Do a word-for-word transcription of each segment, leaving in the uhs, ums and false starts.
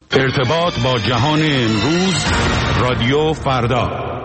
ارتباط با جهان امروز، رادیو فردا.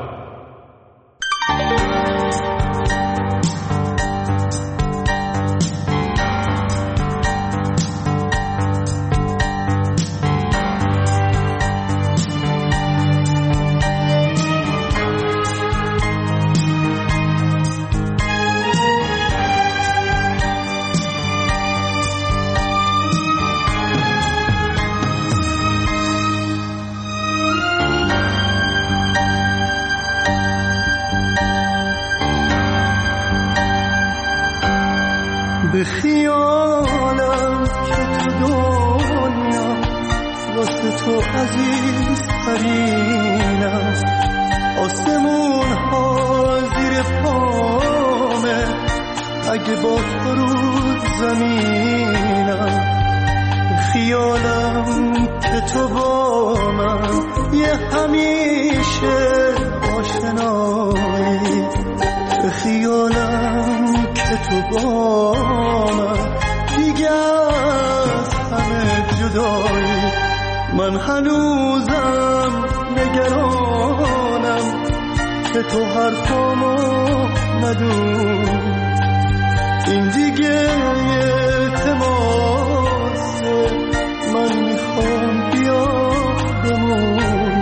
به خیالم که تو دنیا واسه تو عزیز ترینم، آسمون ها زیر پامه اگه با تو رو زمینم. به خیالم که تو با من یه همیشه آشنایی، به خیالم که تو با من دیگه از همه جدایی. من هنوزم نگرانم که تو حرفامو ندونی، این دیگه یه تماسه، من میخوام بیا بمونی.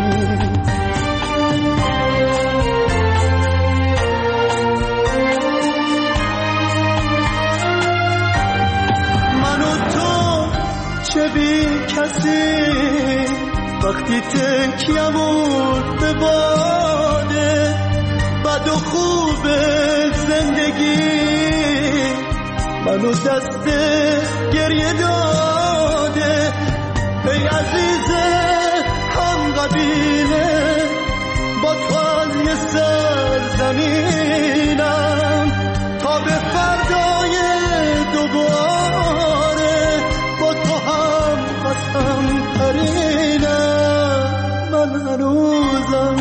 چه بی کسی وقتی تکیمون به باده، بد و خوب زندگی منو دست گریه داده. ای عزیز هم قبیله با تو از یه سرزمینم تا به فردای دوباره با تو هم قسم ترینم. من هنوزم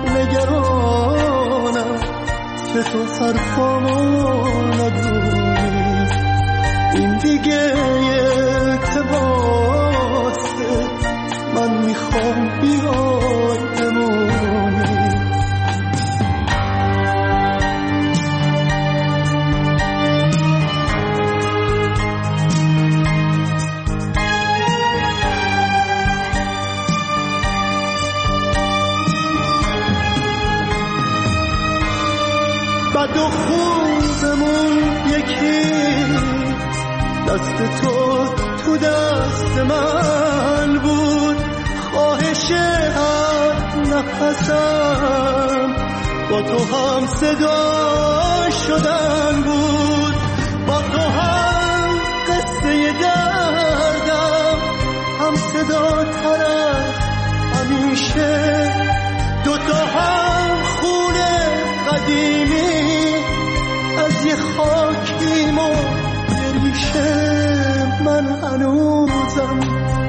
نگرانم که تو حرفامو ندونی، این دیگه یه تباسه، من میخوام بیای بمونی. بد و خوبمون یکی، دست تو تو دست من بود، خواهش هر نفسم با تو هم صدا شدن بود، با تو هم قصه دردم هم صدا تر از همیشه، دوتا هم خونه قدیمی از یه خاکیم و ریشه. من هنوزم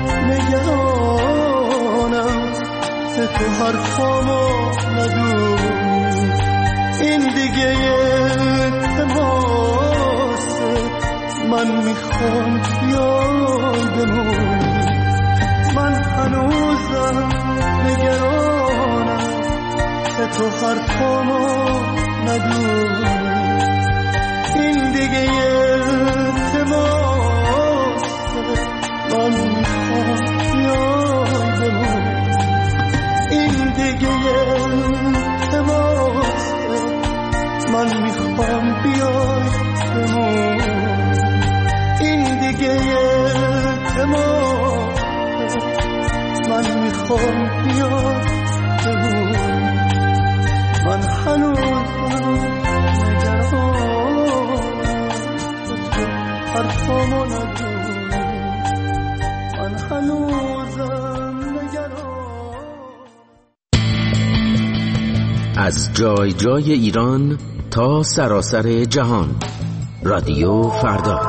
نگرانم که تو حرفامو ندونی، این دیگه یه تماسه، من میخوام بیای بمونی. من هنوزم نگرانم که تو حرفامو ندونی، این دیگه یه تماسه، من میخوام بیای بمونی، این دیگه یه تماسه، من میخوام بیای بمونی، این دیگه یه تماسه، من میخوام بیای بمونی. من هنوزم نگرانم که تو حرفامو ندونی، من هنوزم نگرانم. از جای جای ایران تا سراسر جهان، رادیو فردا.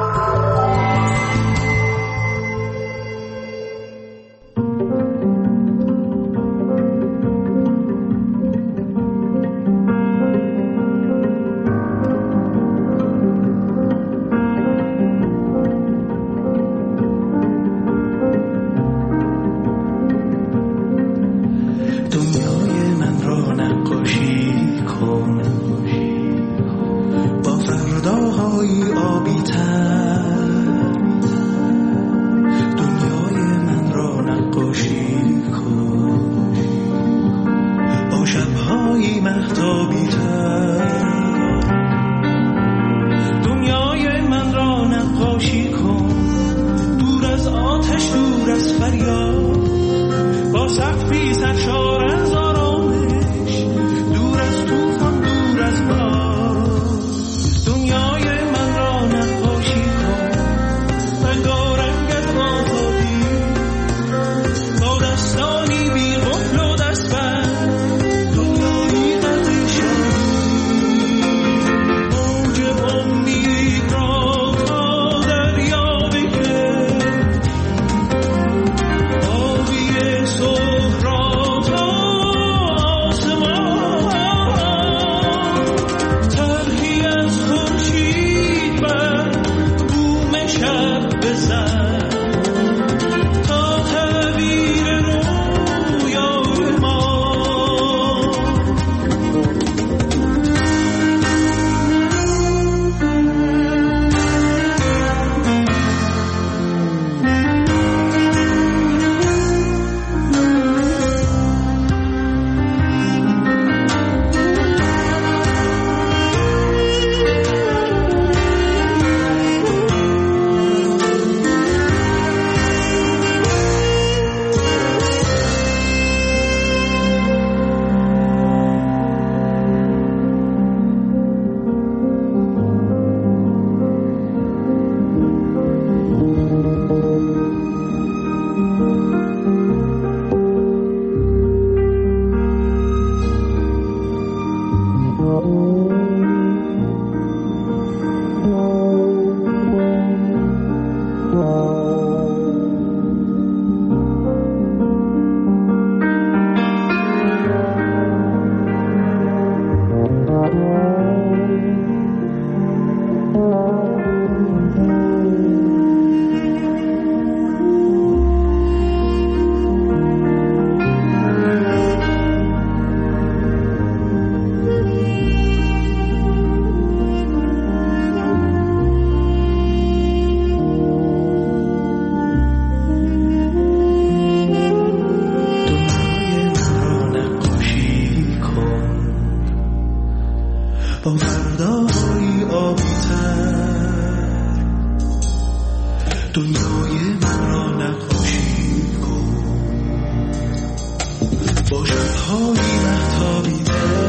با شب‌های مهتابیده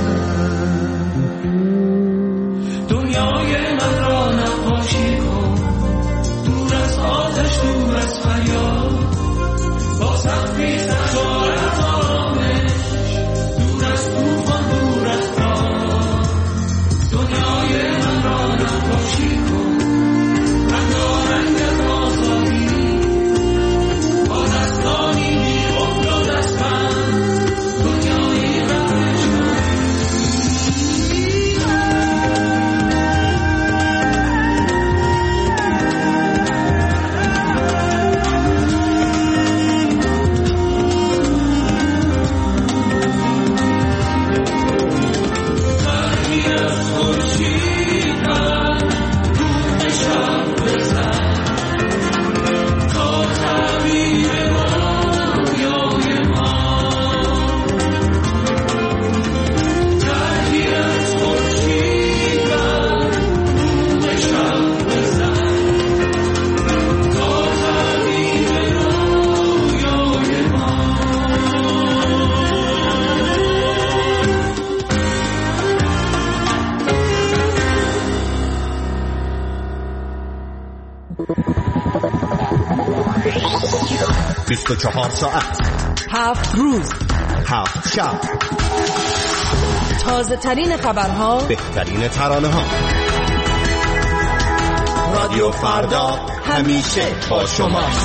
دنیای من را نقاشی کن، دور از آتش، دور از فریاد، با سقفی سرشار از آرامش، دور از طوفان، دور از باد. دنیای من را نقاشی کن، رنگارنگ از آزادی، با دستانی بی‌قفل و دستبند، دنیای رنگش کن. بیست و چهار ساعت، هفت روز، هفت شب، تازه ترین خبرها، بهترین ترانه ها. رادیو فردا همیشه با شماست.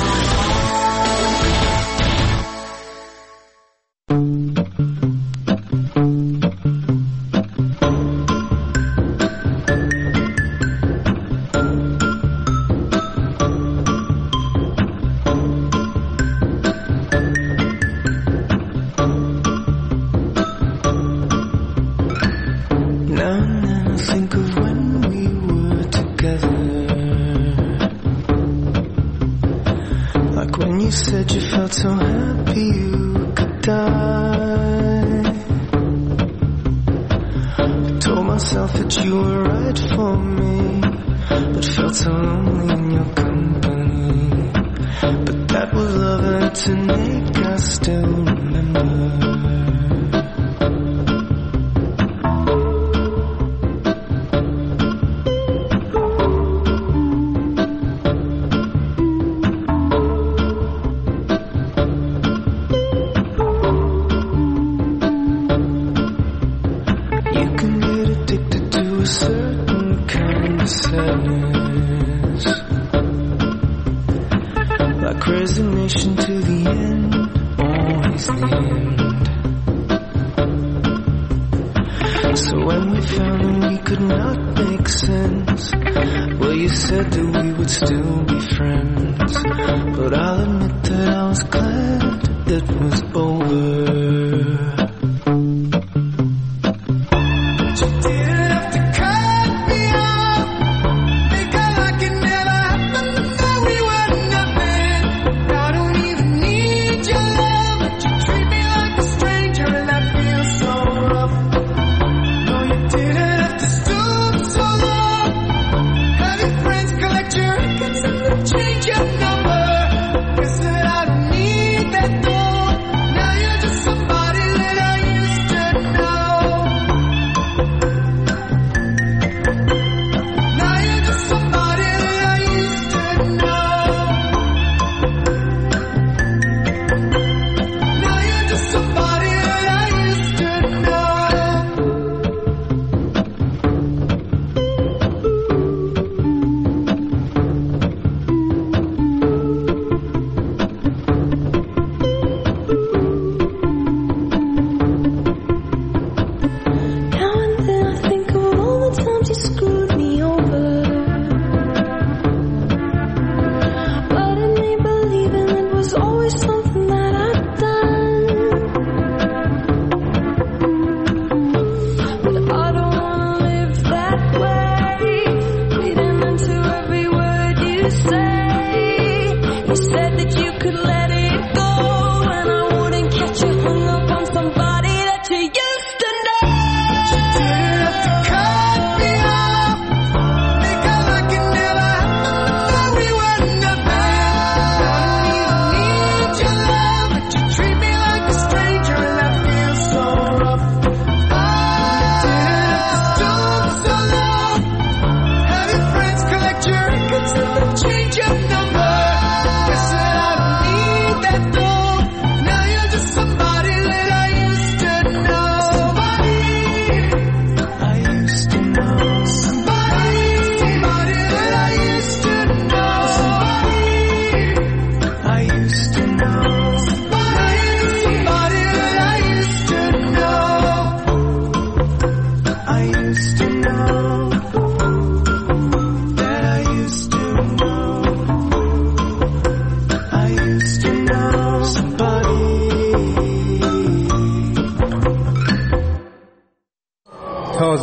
Somebody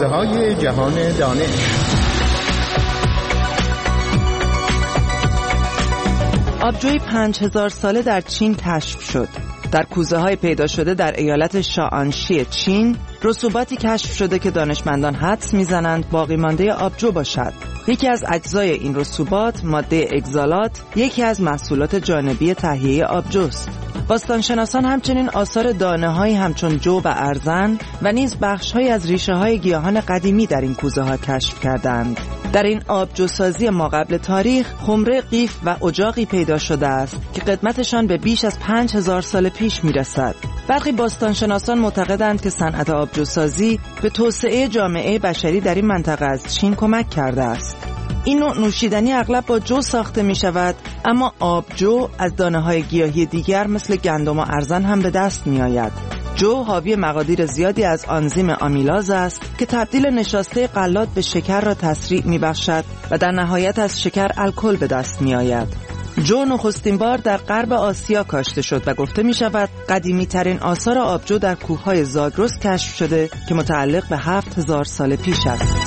رازه های جهان دانش. آبجوی پنج هزار ساله در چین کشف شد. در کوزه های پیدا شده در ایالت شانشی چین رسوباتی کشف شده که دانشمندان حدس میزنند باقی مانده آبجو باشد. یکی از اجزای این رسوبات، ماده اگزالات، یکی از محصولات جانبی تهیه آبجوست. باستانشناسان همچنین آثار دانه‌هایی همچون جو و ارزن و نیز بخش‌هایی از ریشه‌های گیاهان قدیمی در این کوزه‌ها کشف کردند. در این آبجوسازی ما قبل تاریخ خمره قیف و اجاقی پیدا شده است که قدمتشان به بیش از پنج هزار سال پیش میرسد. برخی باستانشناسان معتقدند که صنعت آبجوسازی به توسعه جامعه بشری در این منطقه از چین کمک کرده است. این نوع نوشیدنی اغلب با جو ساخته می شود، اما آبجو از دانه‌های گیاهی دیگر مثل گندم و ارزن هم به دست می آید. جو حاوی مقادیر زیادی از آنزیم آمیلاز است که تبدیل نشاسته غلات به شکر را تسریع می بخشد و در نهایت از شکر الکل به دست می آید. جو نخستین بار در غرب آسیا کاشته شد و گفته می شود قدیمی ترین آثار آبجو در کوههای زاگرس کشف شده که متعلق به هفت هزار سال پیش است.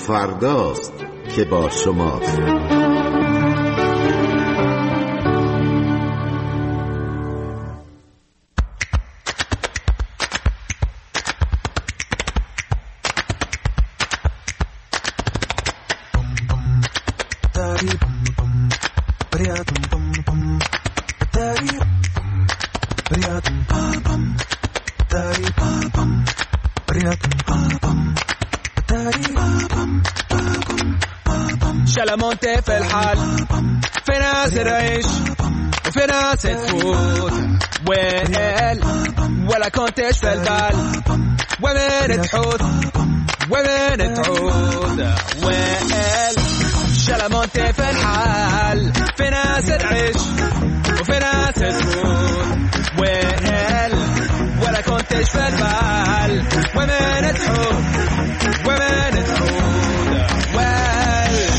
فرداست که با شماست. شلمونت في الحال في ناس تعيش وفي ناس تفوت ويل ولا كنتش في البال ومن تحوت ومن تعود ويل شلمونت في الحال في ناس تعيش وفي ناس تفوت ويل ولا كنتش في البال ومن تحوت ومن تعود ويل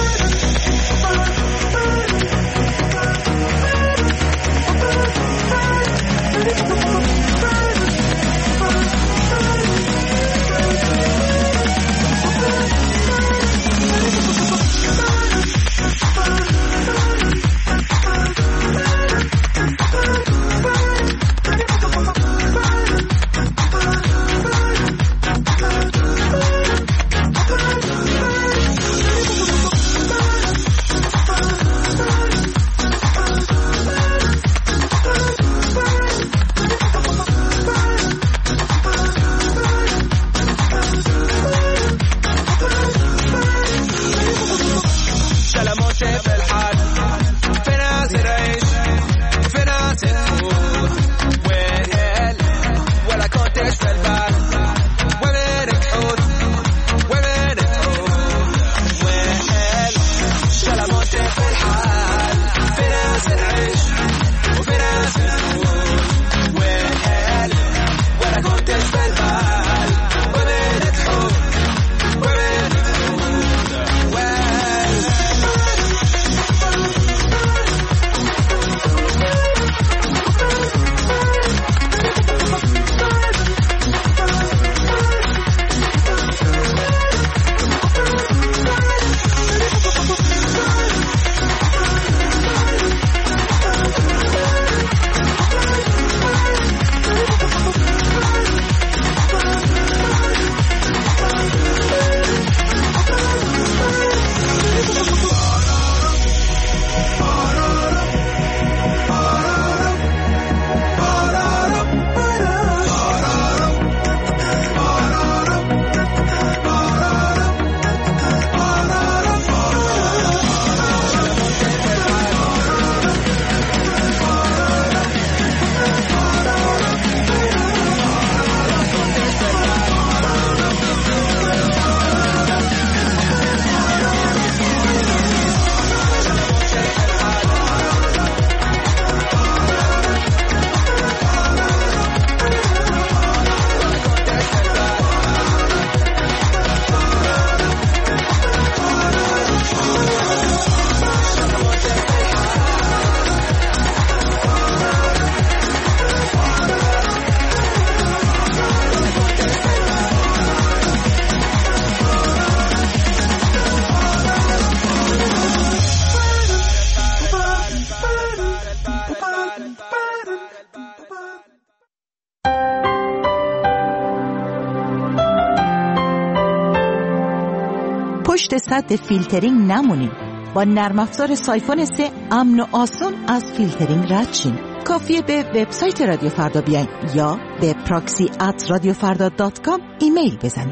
پشت سد فیلترینگ نمونید. با نرم افزار سایفون سه امن و آسون از فیلترینگ رد شین. کافیه به وبسایت رادیو فردا بیاین یا به پراکسی ات رادیو فردا دات کام ایمیل بزنید.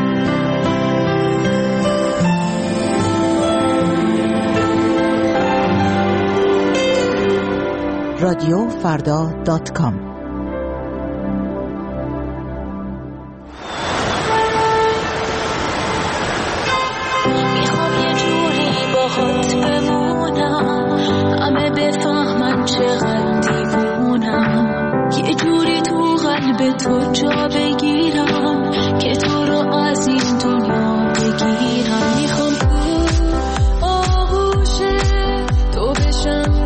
رادیو فردا دات کام. باهات بمونم، همه بفهمن چقدر دیوونم، یه جوری تو قلب تو جا بگیرم که تو رو از این دنیا بگیرم. میخوام تو آغوش تو بشم،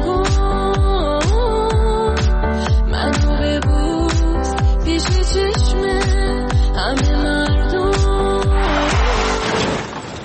منو ببوس پیش چشم همه مردم.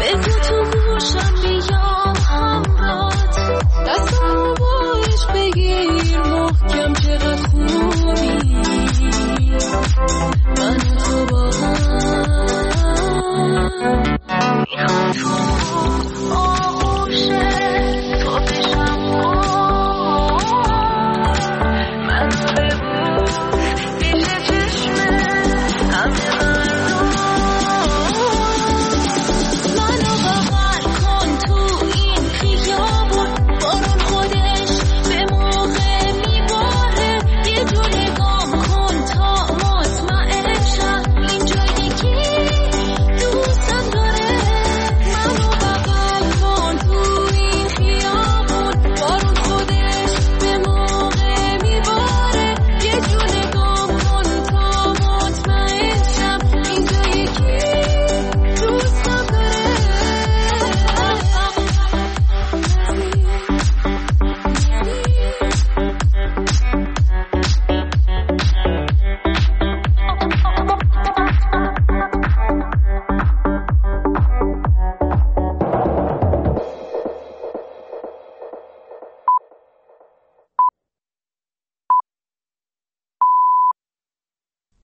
بگو تو